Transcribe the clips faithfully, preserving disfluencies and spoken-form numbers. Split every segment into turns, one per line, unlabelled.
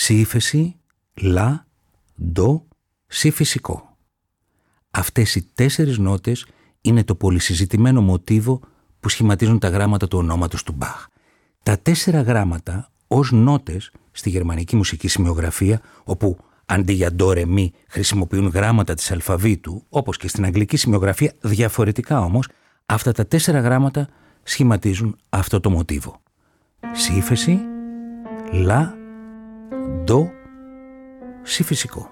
σι ύφεση, λα, ντο, σι φυσικό. Αυτές οι τέσσερις νότες είναι το πολυσυζητημένο μοτίβο που σχηματίζουν τα γράμματα του ονόματος του Μπαχ. Τα τέσσερα γράμματα ως νότες στη γερμανική μουσική σημειογραφία, όπου αντί για ντο, ρε, μι χρησιμοποιούν γράμματα της αλφαβήτου, όπως και στην αγγλική σημειογραφία, διαφορετικά όμως, αυτά τα τέσσερα γράμματα σχηματίζουν αυτό το μοτίβο. Σι ύφεση, λα, ντο, σι φυσικό.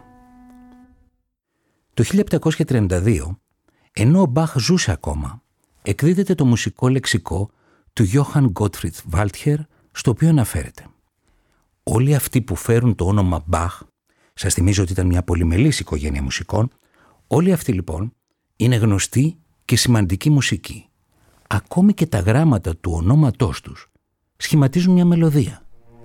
Το χίλια επτακόσια τριάντα δύο, ενώ ο Μπαχ ζούσε ακόμα, εκδίδεται το μουσικό λεξικό του Johann Gottfried Walther, στο οποίο αναφέρεται: όλοι αυτοί που φέρουν το όνομα Μπαχ, σας θυμίζω ότι ήταν μια πολυμελής οικογένεια μουσικών, όλοι αυτοί λοιπόν είναι γνωστοί και σημαντικοί μουσικοί. Ακόμη και τα γράμματα του ονόματός τους σχηματίζουν μια μελωδία.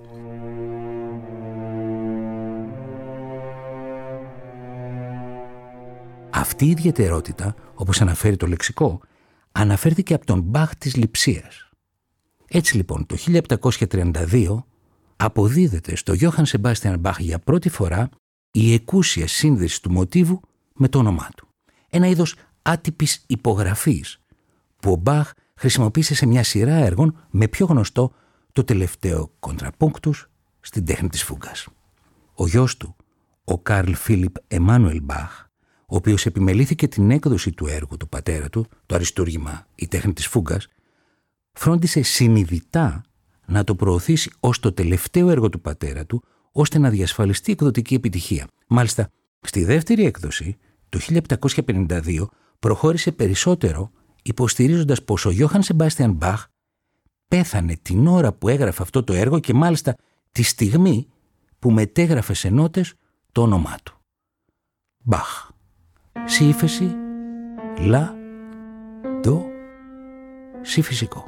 Αυτή η ιδιαιτερότητα, όπως αναφέρει το λεξικό, αναφέρθηκε από τον Μπαχ της Λειψίας. Έτσι λοιπόν το χίλια επτακόσια τριάντα δύο αποδίδεται στο Johann Sebastian Bach για πρώτη φορά η εκούσια σύνδεση του μοτίβου με το όνομά του. Ένα είδος άτυπης υπογραφής που ο Μπαχ χρησιμοποίησε σε μια σειρά έργων, με πιο γνωστό το τελευταίο κοντραπούκτους στην τέχνη της φούγκας. Ο γιος του, ο Καρλ Φίλιπ Εμμάνουελ Μπαχ, ο οποίος επιμελήθηκε την έκδοση του έργου του πατέρα του, το αριστούργημα «Η τέχνη της φούγκας», φρόντισε συνειδητά να το προωθήσει ως το τελευταίο έργο του πατέρα του, ώστε να διασφαλιστεί εκδοτική επιτυχία. Μάλιστα, στη δεύτερη έκδοση, το χίλια επτακόσια πενήντα δύο, προχώρησε περισσότερο, υποστηρίζοντας πως ο Johann Sebastian Bach πέθανε την ώρα που έγραφε αυτό το έργο και μάλιστα τη στιγμή που μετέγραφε σε νότες το όνομά του. Μπαχ. Σι ύφεση, λα, ντο, σι φυσικό.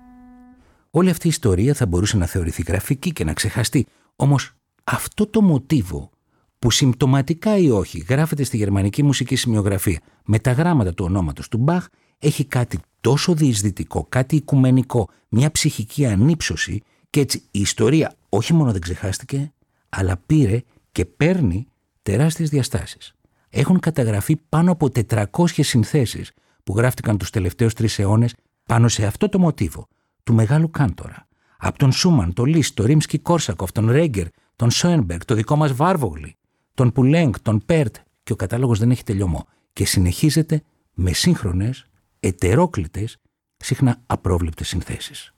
Όλη αυτή η ιστορία θα μπορούσε να θεωρηθεί γραφική και να ξεχαστεί, όμως αυτό το μοτίβο που συμπτωματικά ή όχι γράφεται στη γερμανική μουσική σημειογραφία με τα γράμματα του ονόματος του Μπαχ έχει κάτι τόσο διεισδυτικό, κάτι οικουμενικό, μια ψυχική ανύψωση, και έτσι η ιστορία όχι μόνο δεν ξεχάστηκε, αλλά πήρε και παίρνει τεράστιες διαστάσεις. Έχουν καταγραφεί πάνω από τετρακόσιες συνθέσεις που γράφτηκαν τους τελευταίους τρεις αιώνες πάνω σε αυτό το μοτίβο του μεγάλου κάντορα. Από τον Σούμαν, τον Λίστ, τον Ρίμσκι Κόρσακοφ, τον Ρέγκερ, τον Σόενμπεργκ, το δικό μας Βάρβογλι, τον Πουλέγκ, τον Πέρτ, και ο κατάλογος δεν έχει τελειωμό. Και συνεχίζεται με σύγχρονες, ετερόκλητες, συχνά απρόβλεπτες συνθέσεις.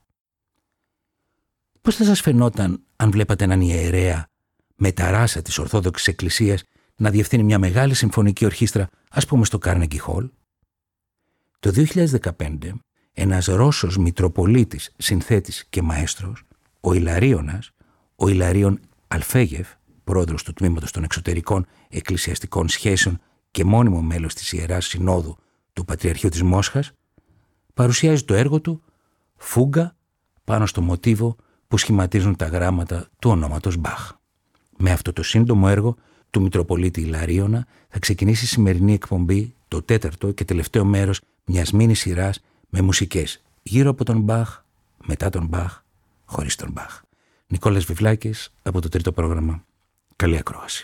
Πώς θα σας φαινόταν αν βλέπατε έναν ιερέα με τα ράσα της Ορθόδοξης Εκκλησίας να διευθύνει μια μεγάλη συμφωνική ορχήστρα, ας πούμε στο Carnegie Hall? Το δύο χιλιάδες δεκαπέντε, ένας Ρώσος Μητροπολίτης, συνθέτης και μαέστρος, ο Ιλαρίωνας, ο Ιλαρίων Αλφέγεφ, πρόεδρος του Τμήματος των Εξωτερικών Εκκλησιαστικών Σχέσεων και μόνιμο μέλος της Ιεράς Συνόδου του Πατριαρχείου της Μόσχας, παρουσιάζει το έργο του «Φούγκα» πάνω στο μοτίβο που σχηματίζουν τα γράμματα του ονόματος Μπαχ. Με αυτό το σύντομο έργο του Μητροπολίτη Ιλαρίωνα θα ξεκινήσει η σημερινή εκπομπή, το τέταρτο και τελευταίο μέρος μιας μίνι σειράς με μουσικές γύρω από τον Μπαχ, μετά τον Μπαχ, χωρίς τον Μπαχ. Νικόλας Βιβλάκης από το τρίτο πρόγραμμα. Καλή ακρόαση.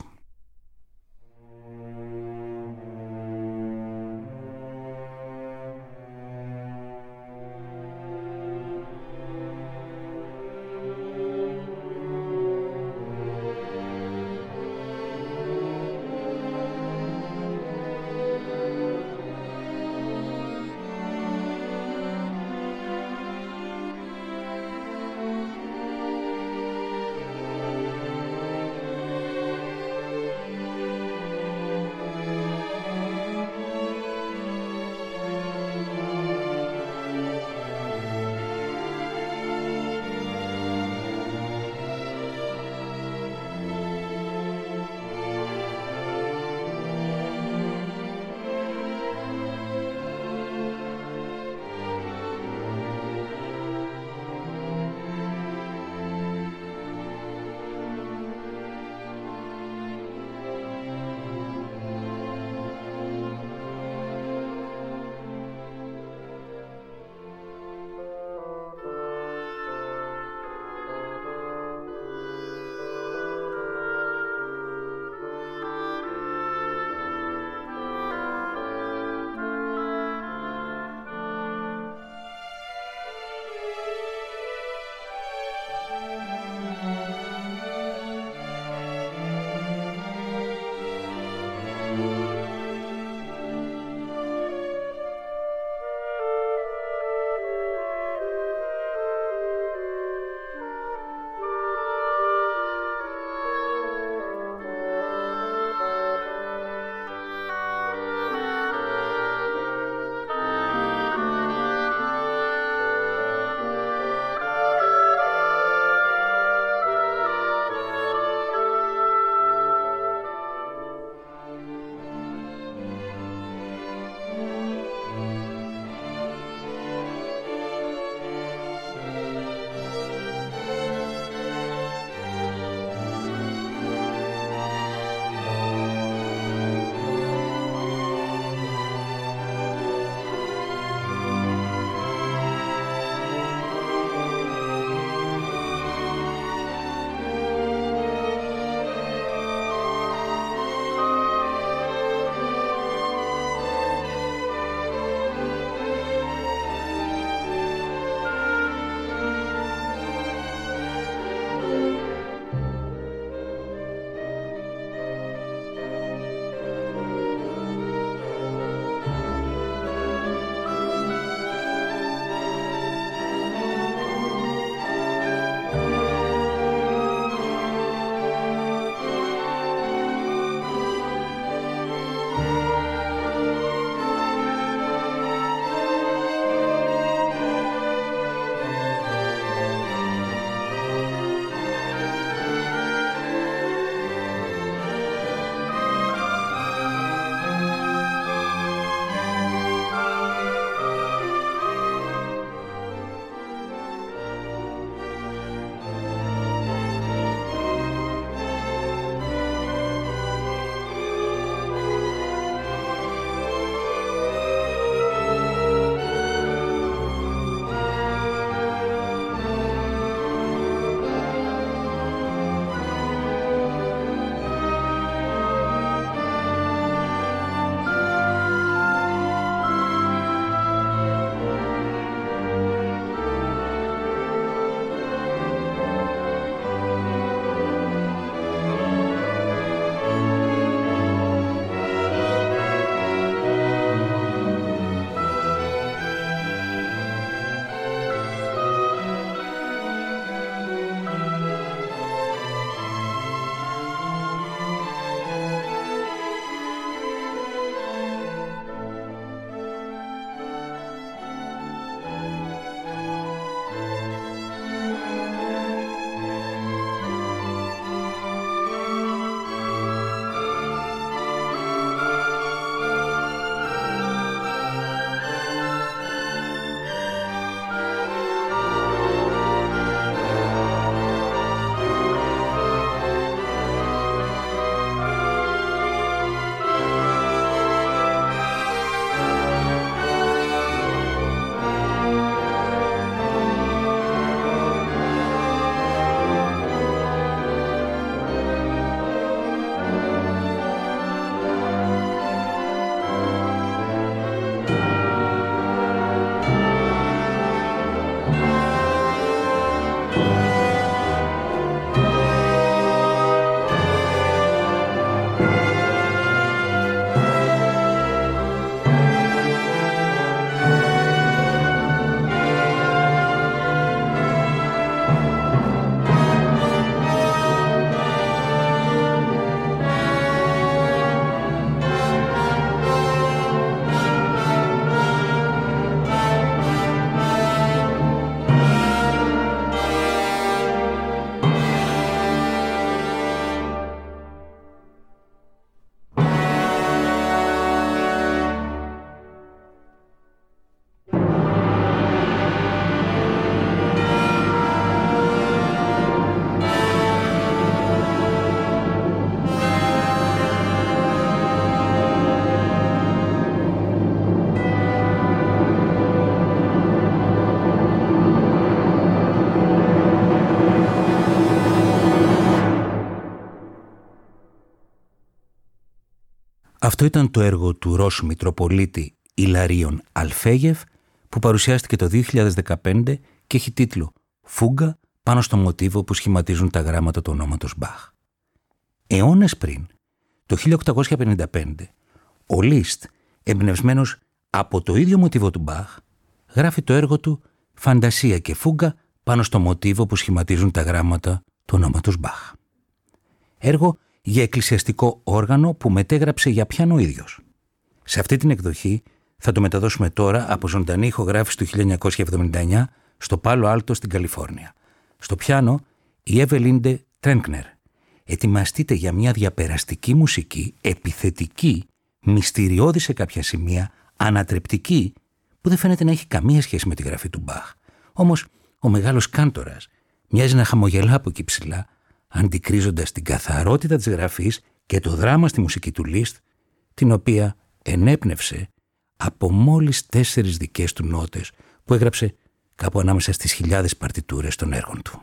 Αυτό ήταν το έργο του Ρώσου Μητροπολίτη Ιλαρίων Αλφέγεφ, που παρουσιάστηκε το δύο χιλιάδες δεκαπέντε και έχει τίτλο «Φούγκα πάνω στο μοτίβο που σχηματίζουν τα γράμματα του ονόματος Μπαχ». Αιώνες πριν, το χίλια οκτακόσια πενήντα πέντε, ο Λίστ, εμπνευσμένος από το ίδιο μοτίβο του Μπαχ, γράφει το έργο του «Φαντασία και φούγκα πάνω στο μοτίβο που σχηματίζουν τα γράμματα του ονόματος Μπαχ». Έργο για εκκλησιαστικό όργανο που μετέγραψε για πιάνο ο ίδιος. Σε αυτή την εκδοχή θα το μεταδώσουμε τώρα από ζωντανή ηχογράφηση του χίλια εννιακόσια εβδομήντα εννιά στο Πάλο Άλτο στην Καλιφόρνια. Στο πιάνο η Εβελίντε Τρένκνερ. Ετοιμαστείτε για μια διαπεραστική μουσική, επιθετική, μυστηριώδη σε κάποια σημεία, ανατρεπτική, που δεν φαίνεται να έχει καμία σχέση με τη γραφή του Μπαχ. Όμως ο μεγάλος κάντορας μοιάζει να χαμογελά από εκεί ψηλά, αντικρίζοντας την καθαρότητα της γραφής και το δράμα στη μουσική του Λίστ, την οποία ενέπνευσε από μόλις τέσσερις δικές του νότες που έγραψε κάπου ανάμεσα στις χιλιάδες παρτιτούρες των έργων του.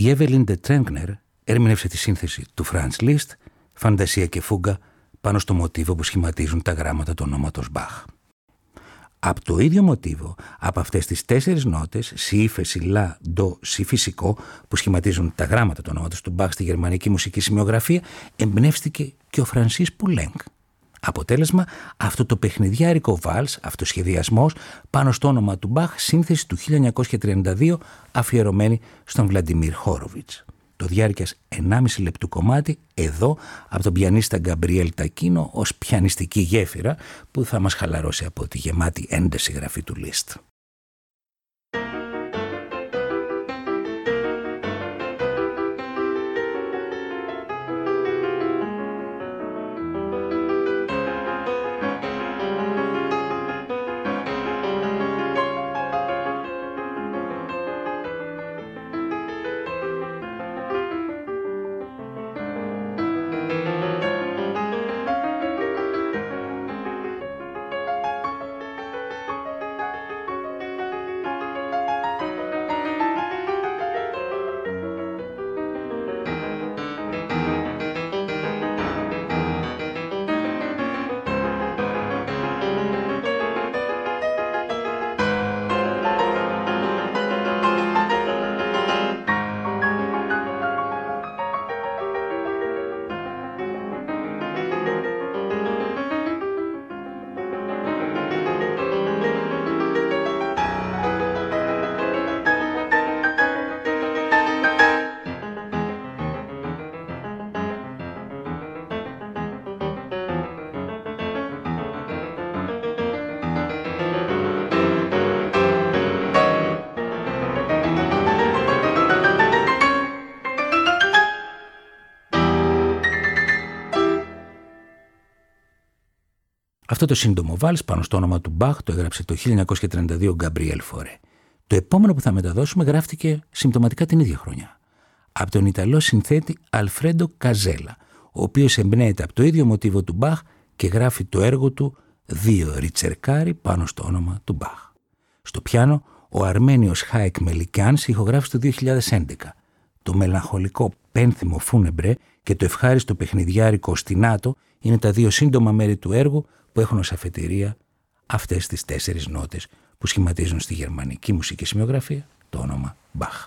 η Εύελιν ντε Τρέγκνερ ερμήνευσε τη σύνθεση του Φραντς Λίστ, φαντασία και φούγκα, πάνω στο μοτίβο που σχηματίζουν τα γράμματα του ονόματος Μπαχ. Από το ίδιο μοτίβο, από αυτές τις τέσσερις νότες, σι, ύφεση, λα, ντο, σι φυσικό, που σχηματίζουν τα γράμματα του ονόματος του Μπαχ στη γερμανική μουσική σημειογραφία, εμπνεύστηκε και ο Φρανσίς Πουλένκ. Αποτέλεσμα, αυτό το παιχνιδιάρικο βάλς, αυτοσχεδιασμός, πάνω στο όνομα του Μπαχ, σύνθεση του χίλια εννιακόσια τριάντα δύο, αφιερωμένη στον Βλαντιμίρ Χόροβιτς. Το διάρκειας ενάμιση λεπτού κομμάτι, εδώ, από τον πιανίστα Γκαμπριέλ Τακίνο, ως πιανιστική γέφυρα που θα μας χαλαρώσει από τη γεμάτη ένταση γραφή του Λίστ. Αυτό το σύντομο βάλς πάνω στο όνομα του Μπαχ το έγραψε το χίλια εννιακόσια τριάντα δύο ο Γκαμπριέλ Φορέ. Το επόμενο που θα μεταδώσουμε γράφτηκε συμπτωματικά την ίδια χρονιά, από τον Ιταλό συνθέτη Αλφρέντο Καζέλα, ο οποίος εμπνέεται από το ίδιο μοτίβο του Μπαχ και γράφει το έργο του «Δύο ριτσερκάρι» πάνω στο όνομα του Μπαχ. Στο πιάνο, ο Αρμένιος Χάικ Μελικιάνς ηχογράφησε το δύο χιλιάδες έντεκα. Το μελαγχολικό πένθυμο Φούνεμπρε και το ευχάριστο παιχνιδιάρικο Στινάτο είναι τα δύο σύντομα μέρη του έργου που έχουν ως αφετηρία αυτές τις τέσσερις νότες που σχηματίζουν στη γερμανική μουσική σημειογραφία το όνομα Μπαχ.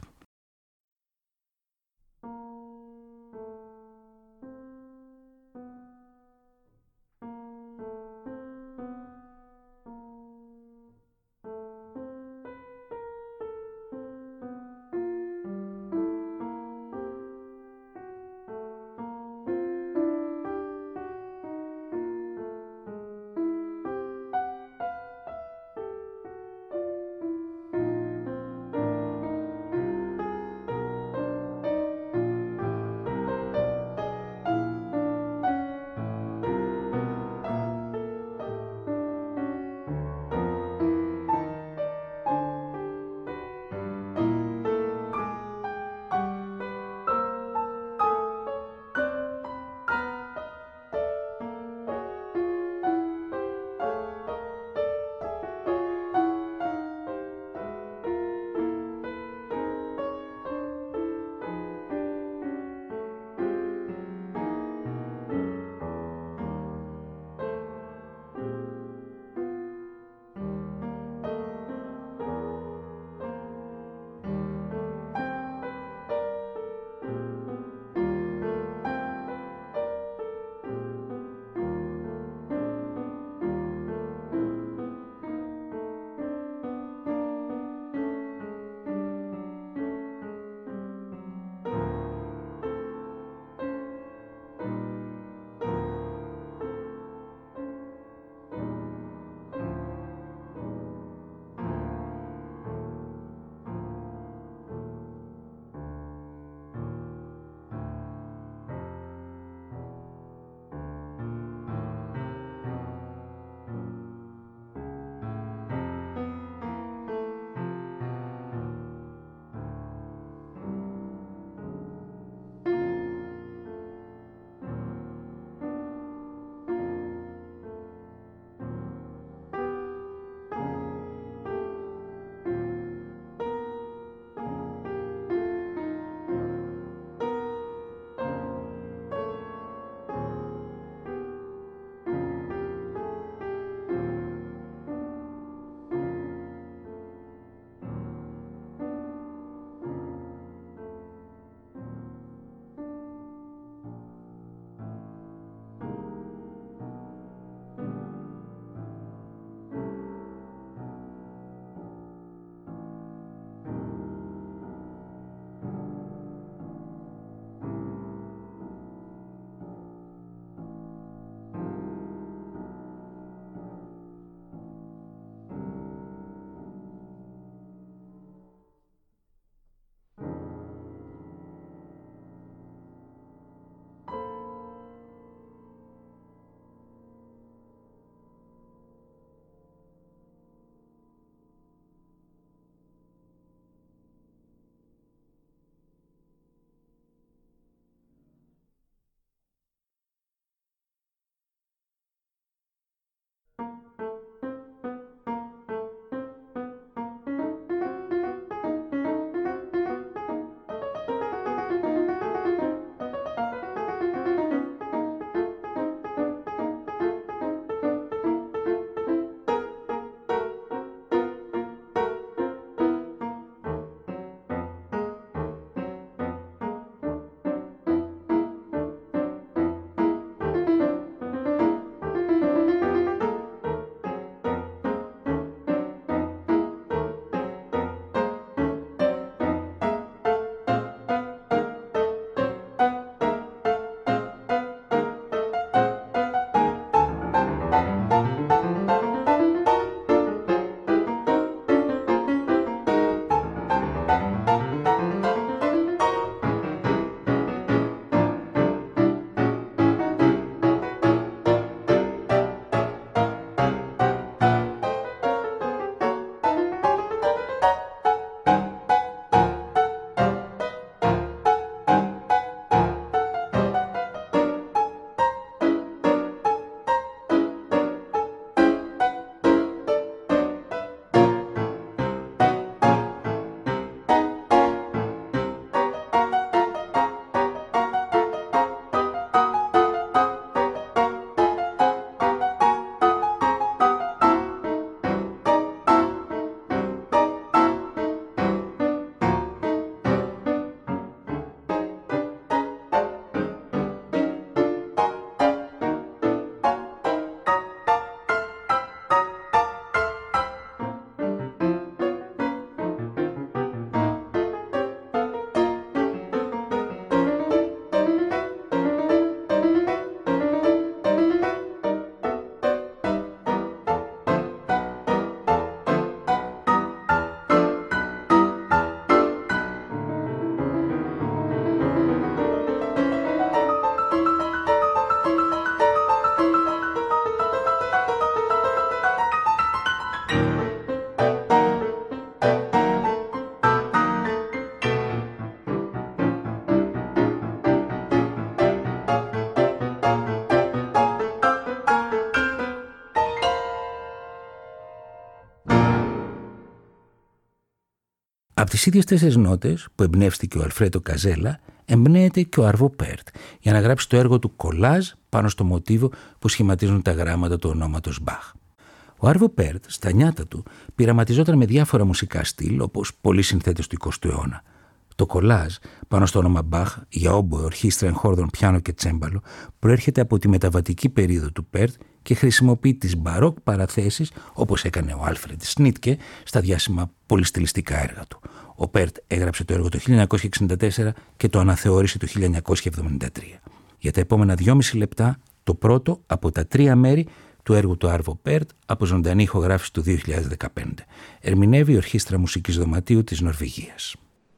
Από τις ίδιες τέσσερις νότες που εμπνεύστηκε ο Αλφρέντο Καζέλα, εμπνέεται και ο Άρβο Πέρτ για να γράψει το έργο του κολάζ πάνω στο μοτίβο που σχηματίζουν τα γράμματα του ονόματος Μπαχ. Ο Άρβο Πέρτ, στα νιάτα του, πειραματιζόταν με διάφορα μουσικά στυλ, όπως πολλοί συνθέτες του εικοστού αιώνα. Το κολάζ πάνω στο όνομα Μπαχ για όμποε, ορχήστρα, εγχόρδων, πιάνο και τσέμπαλο προέρχεται από τη μεταβατική περίοδο του Πέρτ και χρησιμοποιεί τις μπαρόκ παραθέσεις, όπως έκανε ο Άλφρεντ Σνίτκε στα διάσημα πολυστιλιστικά έργα του. Ο Πέρτ έγραψε το έργο το χίλια εννιακόσια εξήντα τέσσερα και το αναθεώρησε το χίλια εννιακόσια εβδομήντα τρία. Για τα επόμενα δυόμιση λεπτά, το πρώτο από τα τρία μέρη του έργου του Άρβο Πέρτ από ζωντανή ηχογράφηση του δύο χιλιάδες δεκαπέντε. Ερμηνεύει η Ορχήστρα Μουσικής Δωματίου της Νορβηγίας.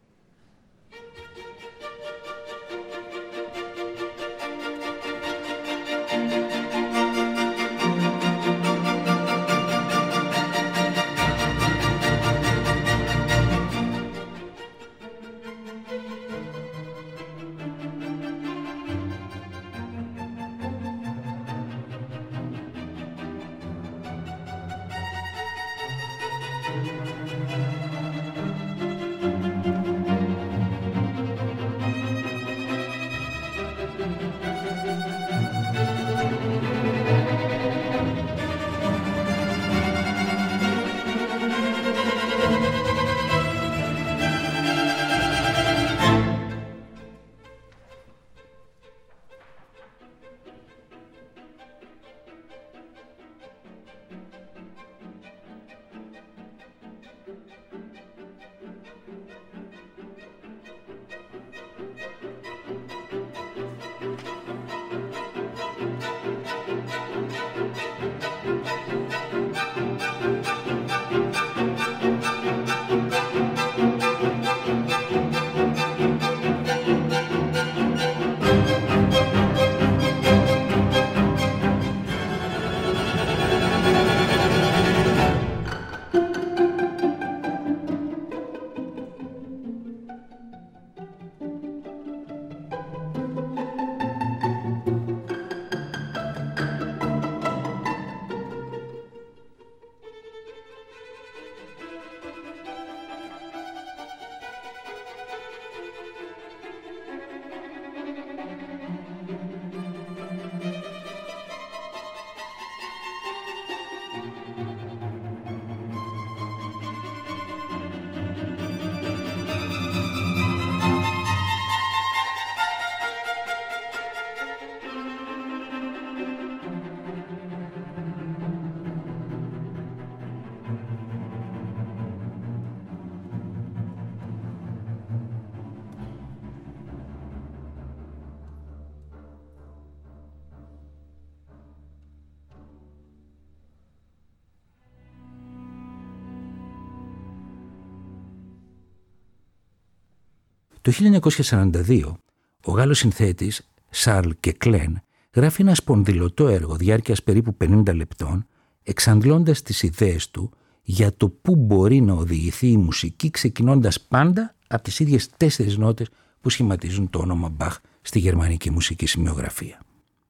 Το χίλια εννιακόσια σαράντα δύο, ο Γάλλος συνθέτης Σαρλ Κεκλέν γράφει ένα σπονδυλωτό έργο διάρκειας περίπου πενήντα λεπτών, εξαντλώντας τις ιδέες του για το πού μπορεί να οδηγηθεί η μουσική, ξεκινώντας πάντα από τις ίδιες τέσσερις νότες που σχηματίζουν το όνομα Μπαχ στη γερμανική μουσική σημειογραφία.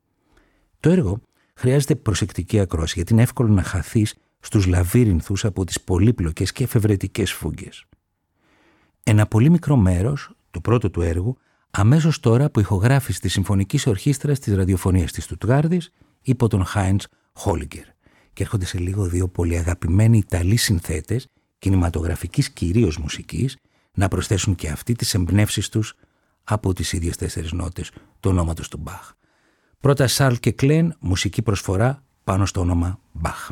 Το έργο χρειάζεται προσεκτική ακρόαση, γιατί είναι εύκολο να χαθείς στους λαβύρινθους από τις πολύπλοκες και εφευρετικές φούγκες. Ένα πολύ μικρό μέρος, το πρώτο του έργου, αμέσως τώρα από ηχογράφηση της Συμφωνικής Ορχήστρας της Ραδιοφωνίας της Στουτγκάρδης υπό τον Χάιντς Χόλιγκερ. Και έρχονται σε λίγο δύο πολύ αγαπημένοι Ιταλοί συνθέτες, κινηματογραφικής κυρίως μουσικής, να προσθέσουν και αυτοί τις εμπνεύσεις τους από τις ίδιες τέσσερις νότες του ονόματος του Μπαχ. Πρώτα Σαρλ Κεκλέν, μουσική προσφορά πάνω στο όνομα Μπαχ.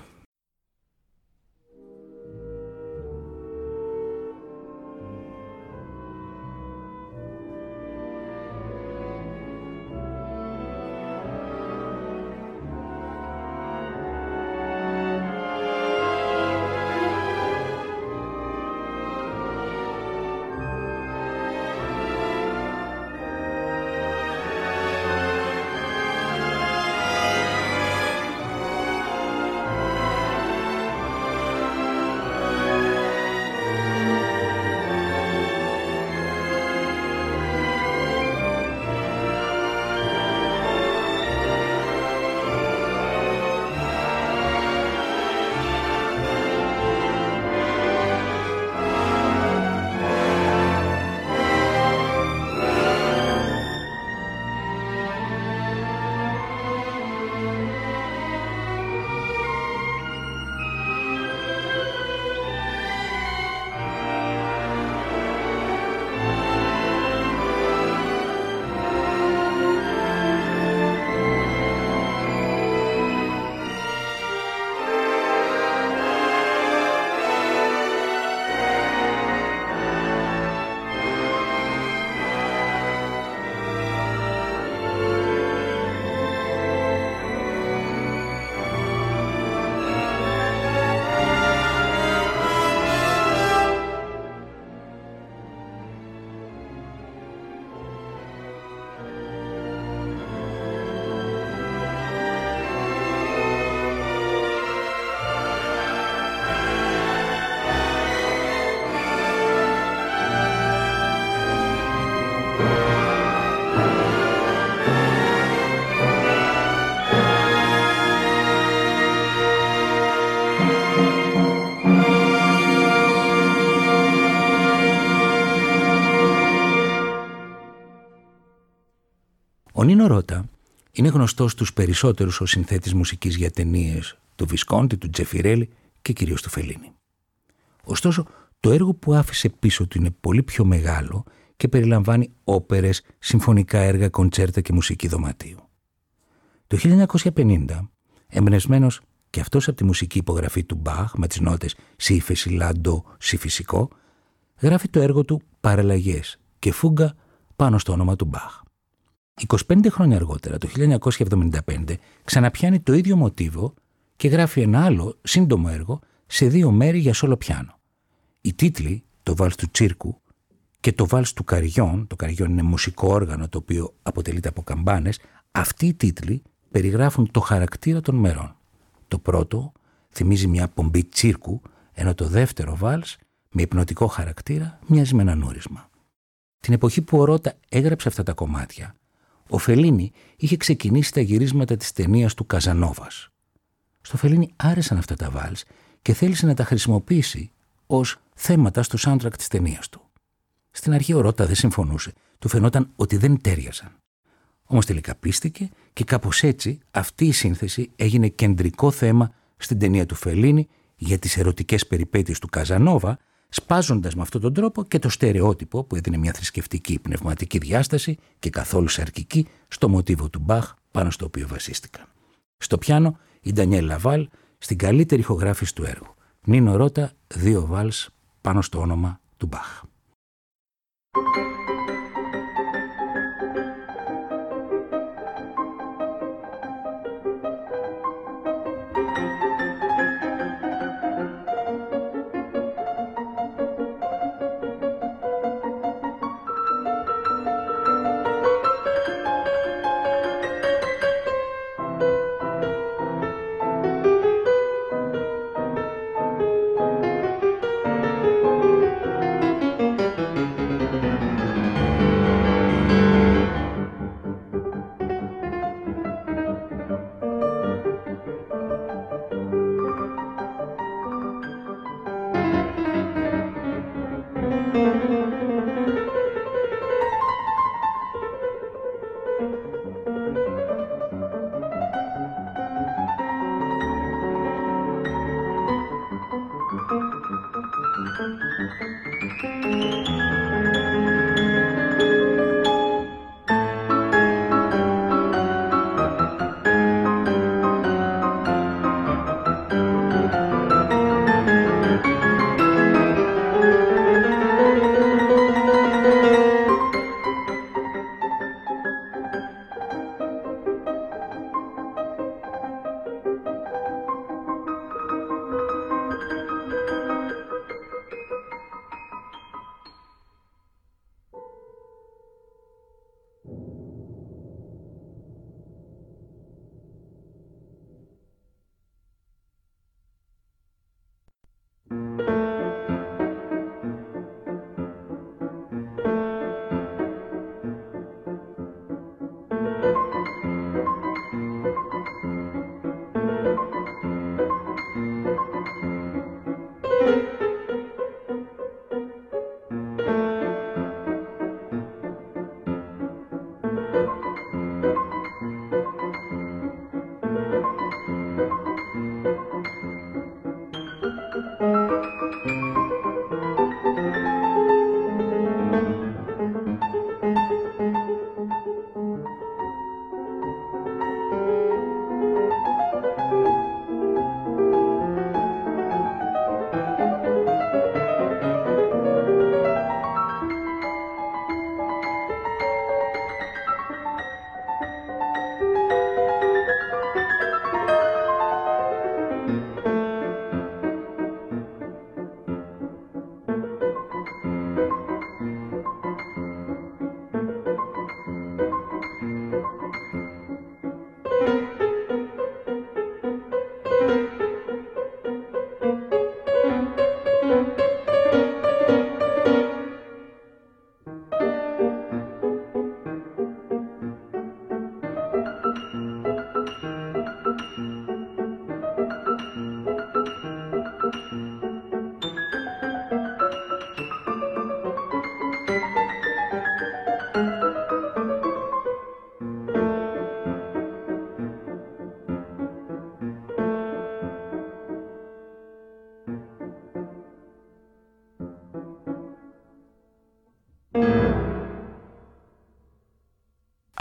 Νίνο Ρώτα είναι γνωστός στους περισσότερους ως συνθέτης μουσικής για ταινίες του Βισκόντι, του Τζεφιρέλη και κυρίως του Φελίνι. Ωστόσο, το έργο που άφησε πίσω του είναι πολύ πιο μεγάλο και περιλαμβάνει όπερες, συμφωνικά έργα, κοντσέρτα και μουσική δωματίου. Το χίλια εννιακόσια πενήντα, εμπνευσμένος και αυτός από τη μουσική υπογραφή του Μπαχ με τις νότες σι ύφεση, λα, ντο, σι φυσικό, γράφει το έργο του «Παραλλαγές» και φούγκα πάνω στο όνομα του Μπαχ. είκοσι πέντε χρόνια αργότερα, το χίλια εννιακόσια εβδομήντα πέντε, ξαναπιάνει το ίδιο μοτίβο και γράφει ένα άλλο σύντομο έργο σε δύο μέρη για σόλο πιάνο. Οι τίτλοι, το βάλς του τσίρκου και το βάλς του καριόν, το καριόν είναι μουσικό όργανο το οποίο αποτελείται από καμπάνες, αυτοί οι τίτλοι περιγράφουν το χαρακτήρα των μερών. Το πρώτο θυμίζει μια πομπή τσίρκου, ενώ το δεύτερο βάλς, με υπνοτικό χαρακτήρα, μοιάζει με ένα νούρισμα. Την εποχή που ο Ρώτα έγραψε αυτά τα κομμάτια, ο Φελίνι είχε ξεκινήσει τα γυρίσματα της ταινίας του Καζανόβας. Στο Φελίνι άρεσαν αυτά τα βάλς και θέλησε να τα χρησιμοποιήσει ως θέματα στο soundtrack της ταινίας του. Στην αρχή ο Ρώτα δεν συμφωνούσε, του φαινόταν ότι δεν τέριαζαν. Όμως τελικά πίστηκε και κάπως έτσι αυτή η σύνθεση έγινε κεντρικό θέμα στην ταινία του Φελίνι για τις ερωτικές περιπέτειες του Καζανόβα, σπάζοντας με αυτόν τον τρόπο και το στερεότυπο που έδινε μια θρησκευτική πνευματική διάσταση και καθόλου σαρκική στο μοτίβο του Μπαχ πάνω στο οποίο βασίστηκαν. Στο πιάνο η Ντανιέλ Λαβάλ στην καλύτερη ηχογράφηση του έργου. Νίνο Ρώτα, δύο βάλς πάνω στο όνομα του Μπαχ.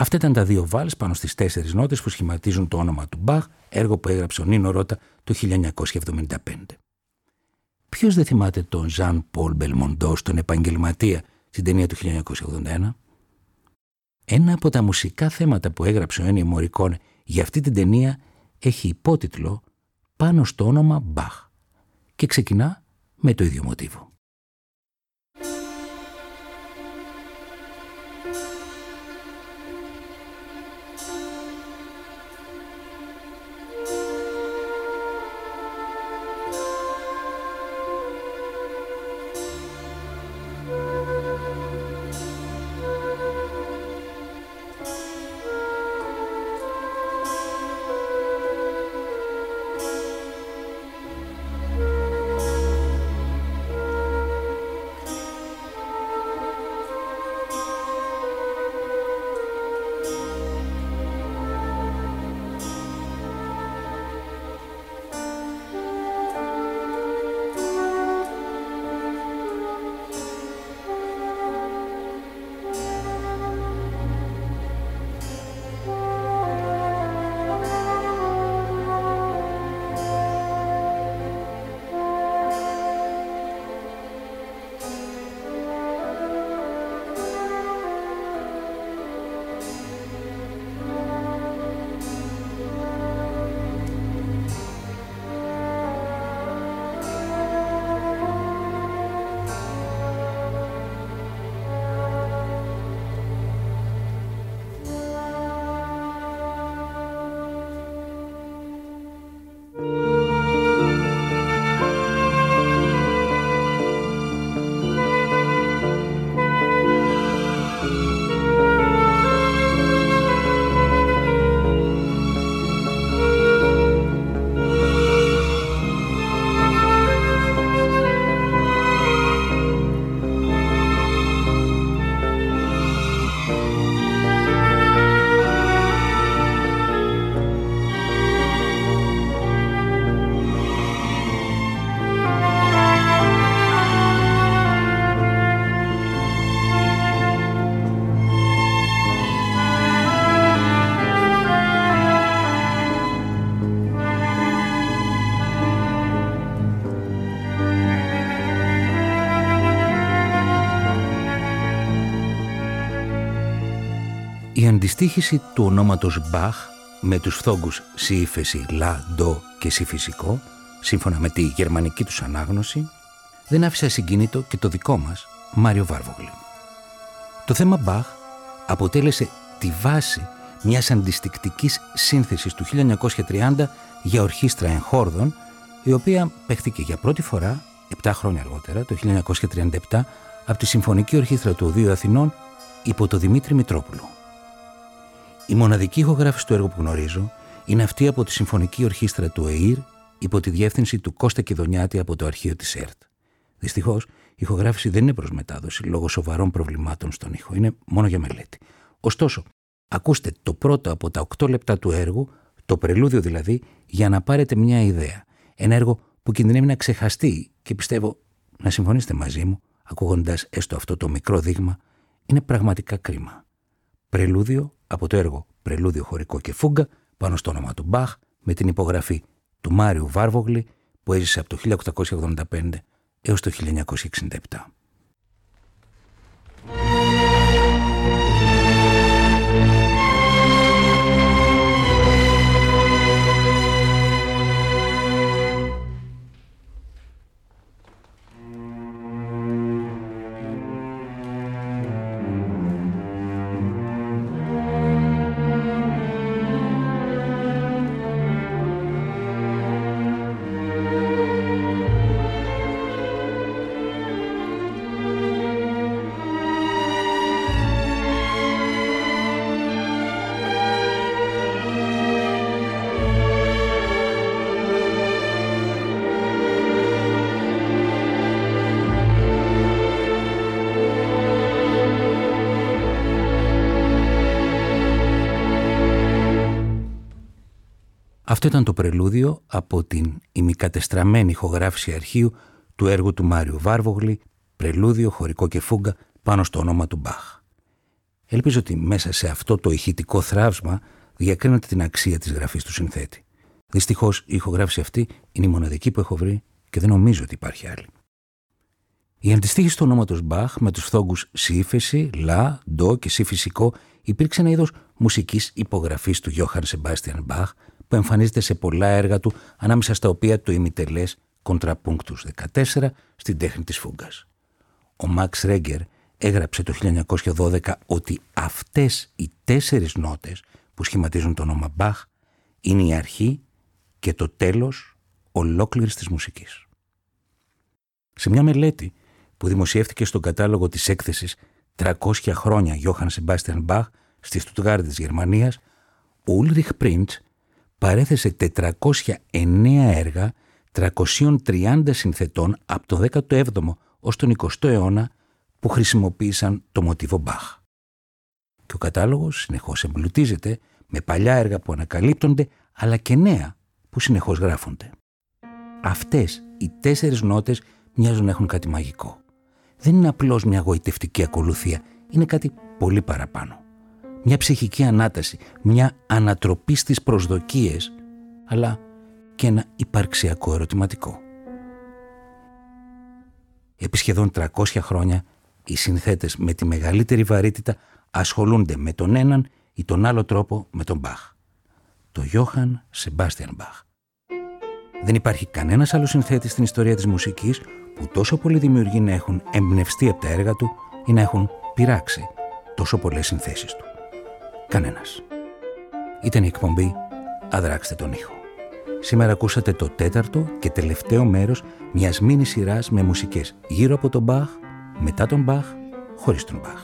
Αυτά ήταν τα δύο βάλς πάνω στις τέσσερις νότες που σχηματίζουν το όνομα του Μπαχ, έργο που έγραψε ο Νίνο Ρώτα το χίλια εννιακόσια εβδομήντα πέντε. Ποιος δεν θυμάται τον Ζαν Πολ Μπελμοντό, τον επαγγελματία, στην ταινία του χίλια εννιακόσια ογδόντα ένα? Ένα από τα μουσικά θέματα που έγραψε ο Ένιο Μωρικόνε για αυτή την ταινία έχει υπότιτλο πάνω στο όνομα Μπαχ και ξεκινά με το ίδιο μοτίβο. Η αντιστοίχηση του ονόματος Μπαχ με τους φθόγκους σι ύφεση, λα, ντο και σι φυσικό, σύμφωνα με τη γερμανική τους ανάγνωση, δεν άφησε ασυγκίνητο και το δικό μας Μάριο Βάρβογλη. Το θέμα Μπαχ αποτέλεσε τη βάση μιας αντιστικτικής σύνθεσης του χίλια εννιακόσια τριάντα για ορχήστρα εγχόρδων, η οποία παίχθηκε για πρώτη φορά, επτά χρόνια αργότερα, το χίλια εννιακόσια τριάντα επτά, από τη Συμφωνική Ορχήστρα του Οδείου Αθηνών υπό το Δημήτρη Μητρόπουλο. Η μοναδική ηχογράφηση του έργου που γνωρίζω είναι αυτή από τη Συμφωνική Ορχήστρα του ΕΙΡ υπό τη διεύθυνση του Κώστα Κιδονιάτη από το αρχείο της ΕΡΤ. Δυστυχώς, η ηχογράφηση δεν είναι προς μετάδοση λόγω σοβαρών προβλημάτων στον ήχο. Είναι μόνο για μελέτη. Ωστόσο, ακούστε το πρώτο από τα οκτώ λεπτά του έργου, το πρελούδιο δηλαδή, για να πάρετε μια ιδέα. Ένα έργο που κινδυνεύει να ξεχαστεί και πιστεύω να συμφωνήσετε μαζί μου, ακούγοντας έστω αυτό το μικρό δείγμα, είναι πραγματικά κρίμα. Πρελούδιο από το έργο Πρελούδιο χωρικό και φούγκα πάνω στο όνομα του Μπαχ με την υπογραφή του Μάριου Βάρβογλη που έζησε από το χίλια οκτακόσια ογδόντα πέντε έως το χίλια εννιακόσια εξήντα επτά. Αυτό ήταν το πρελούδιο από την ημικατεστραμμένη ηχογράφηση αρχείου του έργου του Μάριου Βάρβογλη, Πρελούδιο χωρικό και φούγκα πάνω στο όνομα του Μπαχ. Ελπίζω ότι μέσα σε αυτό το ηχητικό θράψμα διακρίνεται την αξία της γραφής του συνθέτη. Δυστυχώς η ηχογράφηση αυτή είναι η μοναδική που έχω βρει και δεν νομίζω ότι υπάρχει άλλη. Η αντιστοίχηση του ονόματος Μπαχ με τους φθόγκους σι ύφεση, λα, ντο και σι φυσικό υπήρξε ένα είδος μουσικής υπογραφής του Γιώχαν Σεμπάστιαν Μπαχ που εμφανίζεται σε πολλά έργα του, ανάμεσα στα οποία το ημιτελές Contrapunctus δεκατέσσερα στην τέχνη της φούγκας. Ο Μαξ Ρέγκερ έγραψε το χίλια εννιακόσια δώδεκα ότι αυτές οι τέσσερις νότες που σχηματίζουν το όνομα Μπαχ είναι η αρχή και το τέλος ολόκληρης της μουσικής. Σε μια μελέτη που δημοσιεύτηκε στον κατάλογο της έκθεσης τριακόσια χρόνια Γιώχαν Σεμπάστιαν Μπαχ στη Στουτγάρδη της Γερμανίας, ο Ούλριχ Πρίντς παρέθεσε τετρακόσια εννέα έργα τριακοσίων τριάντα συνθετών από τον δέκατο έβδομο ως τον εικοστό αιώνα που χρησιμοποίησαν το μοτίβο Μπαχ. Και ο κατάλογος συνεχώς εμπλουτίζεται με παλιά έργα που ανακαλύπτονται, αλλά και νέα που συνεχώς γράφονται. Αυτές οι τέσσερις νότες μοιάζουν να έχουν κάτι μαγικό. Δεν είναι απλώς μια γοητευτική ακολουθία, είναι κάτι πολύ παραπάνω. Μια ψυχική ανάταση, μια ανατροπή στις προσδοκίες, αλλά και ένα υπαρξιακό ερωτηματικό. Επί σχεδόν τριακόσια χρόνια, οι συνθέτες με τη μεγαλύτερη βαρύτητα ασχολούνται με τον έναν ή τον άλλο τρόπο με τον Μπαχ. Το Γιώχαν Σεμπάστιαν Μπαχ. Δεν υπάρχει κανένας άλλος συνθέτης στην ιστορία της μουσικής που τόσο πολλοί δημιουργοί να έχουν εμπνευστεί από τα έργα του ή να έχουν πειράξει τόσο πολλές συνθέσεις του. Κανένας. Ήταν η εκπομπή «Αδράξτε τον ήχο». Σήμερα ακούσατε το τέταρτο και τελευταίο μέρος μιας μίνι σειράς με μουσικές γύρω από τον Μπαχ, μετά τον Μπαχ, χωρίς τον Μπαχ.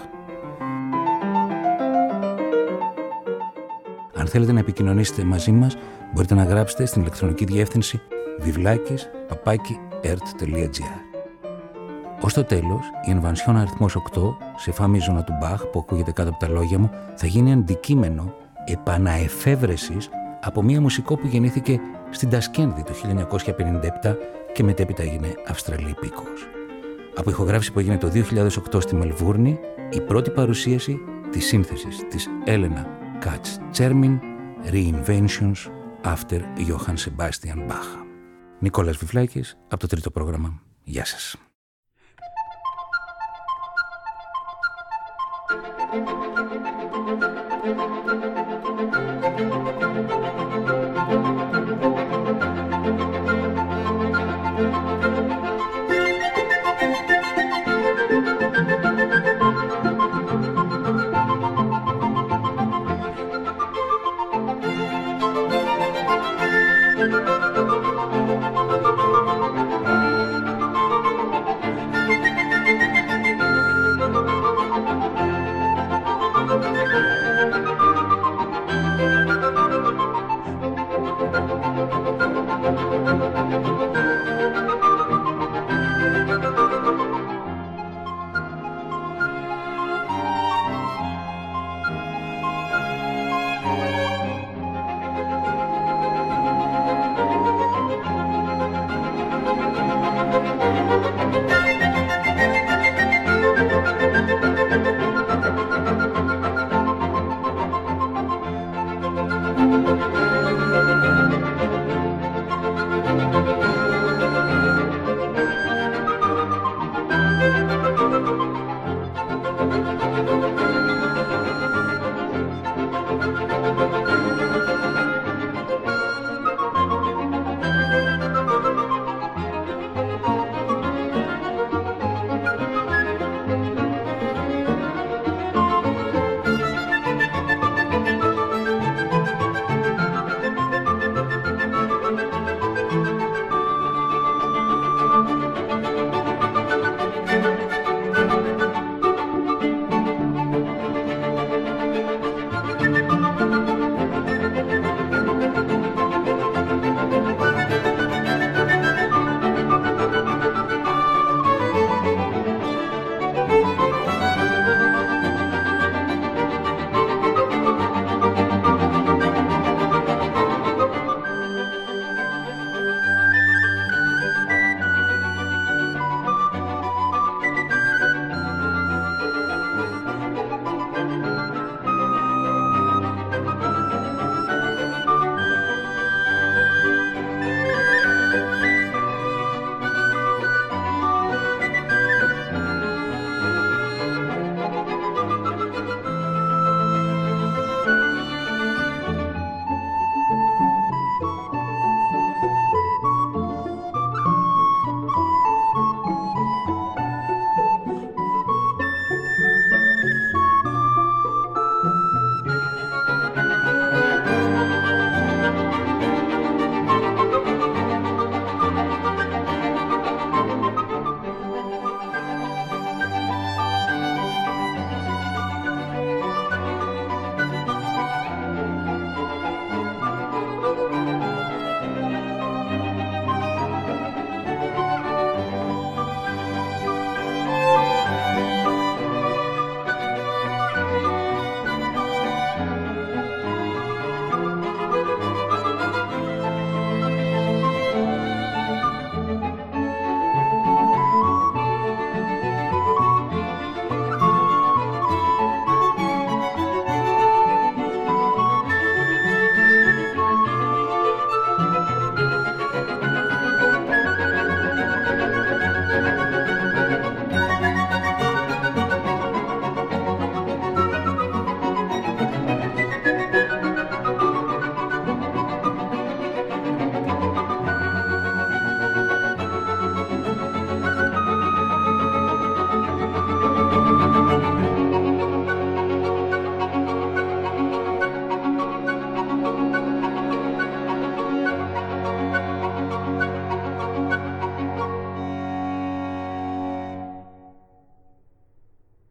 Αν θέλετε να επικοινωνήσετε μαζί μας, μπορείτε να γράψετε στην ηλεκτρονική διεύθυνση βιβλάκης παπάκι ερτ τελεία τζι άρ. Ως το τέλος, η Ενβανσιόν αριθμός οκτώ, σε φάμη ζώνα του Μπαχ που ακούγεται κάτω από τα λόγια μου, θα γίνει αντικείμενο επαναεφεύρεσης από μια μουσικό που γεννήθηκε στην Τασκένδη το χίλια εννιακόσια πενήντα επτά και μετέπειτα έγινε Αυστραλή υπήκοος. Από ηχογράφηση που έγινε το δύο χιλιάδες οκτώ στη Μελβούρνη, η πρώτη παρουσίαση της σύνθεσης της Έλενα Katz-Czermin Reinventions After Johann Sebastian Bach. Νικόλας Βιβλάκης από το τρίτο πρόγραμμα. Γεια σας.
Thank you.